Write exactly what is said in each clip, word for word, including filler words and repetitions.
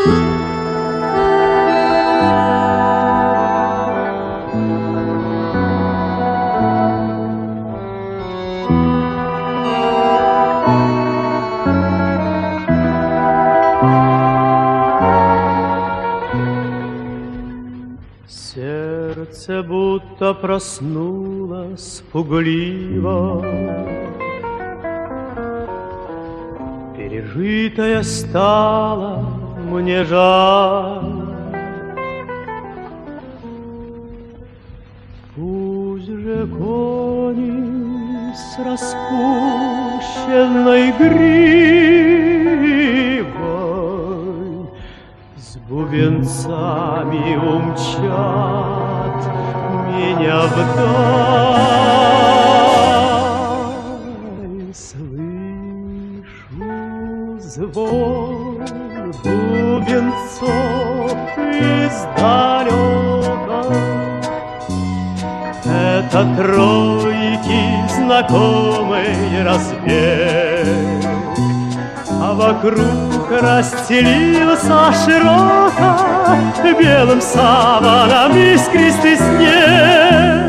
Сердце будто проснулось пугливо, пережитое стало мне жаль. Пусть же кони с распущенной гривой с бубенцами умчат меня вдаль. Слышу звон бубенцов издалека. Это тройки знакомый разбег, а вокруг расстелился широко белым саваном искристый снег.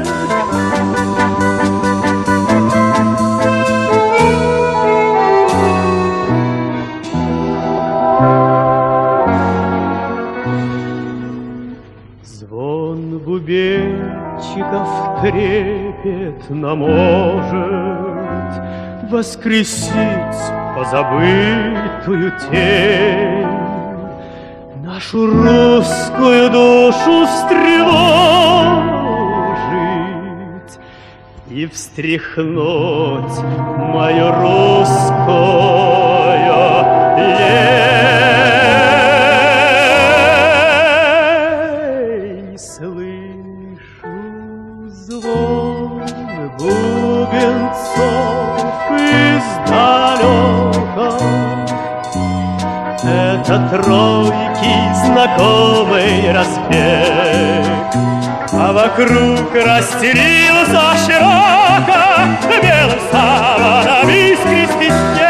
Звон бубенчиков трепетно может воскресить позабытую тень, нашу русскую душу встревожить и встряхнуть мою русскую лень. Слышу звон бубенцов издалека. Это тройки знакомый разбег, а вокруг расстелился широко белым саваном искристый снег.